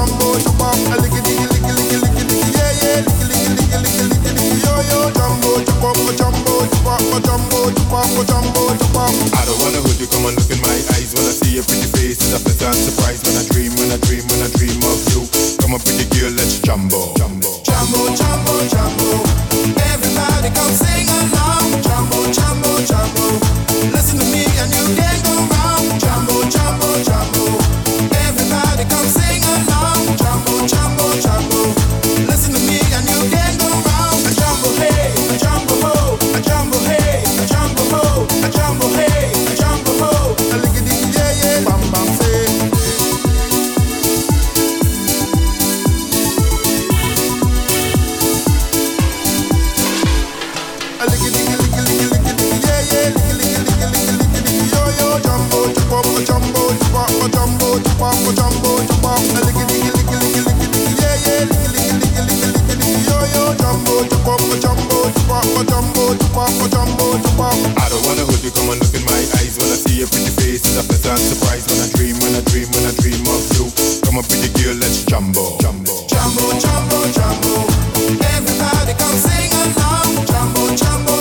jumbo, jumbo, a licky dicky licky licky licky licky, yeah yeah, licky licky licky licky licky licky, yo yo, jumbo, jumbo, jumbo, jumbo, jumbo, jumbo, jumbo, jumbo. I don't wanna hold you, come and look in my eyes when I see your pretty face. It's a pleasant surprise when I dream, when I dream, when I dream of you. Come on, pretty girl, let's jumbo, jumbo, jumbo, jumbo, jumbo. Everybody come sing along, jumbo, jumbo, jumbo. Listen to me and you can't go wrong, jumbo, jumbo, jumbo. Everybody come sing along, jumbo, jumbo, jumbo. Listen to me and you can't go wrong. A jumbo hey, a jumbo ho, a jumbo hey, a jumbo ho, a jumbo hey, a jumbo ho. A lickety yeah yeah, bam bam say. A lickety licky licky licky licky yeah yeah, licky licky licky licky licky licky yo yo, jumbo, jumbo, jumbo, jumbo, jumbo, jumbo, jumbo, jumbo. A lickety licky licky licky licky yeah yeah, licky licky licky licky licky licky yo yo, jumbo, jumbo, jumbo, jumbo, jumbo, jumbo, jumbo, jumbo. I don't wanna hold you, come and look in my eyes when I see your pretty face. It's a pleasant surprise when I dream, when I dream, when I dream of you. Come on, pretty girl, let's jumbo, jumbo, jumbo, jumbo, jumbo. Everybody come sing along, jumbo, jumbo,